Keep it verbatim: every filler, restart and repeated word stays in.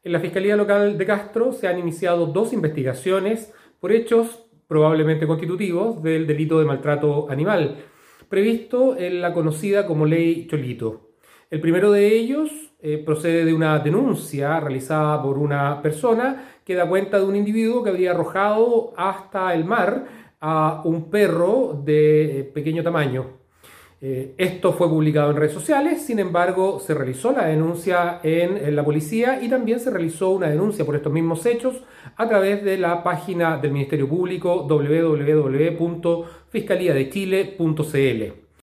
En la Fiscalía Local de Castro se han iniciado dos investigaciones por hechos probablemente constitutivos del delito de maltrato animal, previsto en la conocida como Ley Cholito. El primero de ellos eh, procede de una denuncia realizada por una persona que da cuenta de un individuo que había arrojado hasta el mar a un perro de eh, pequeño tamaño. Eh, esto fue publicado en redes sociales, sin embargo, se realizó la denuncia en, en la policía y también se realizó una denuncia por estos mismos hechos a través de la página del Ministerio Público doble u doble u doble u punto fiscalía de chile punto c l.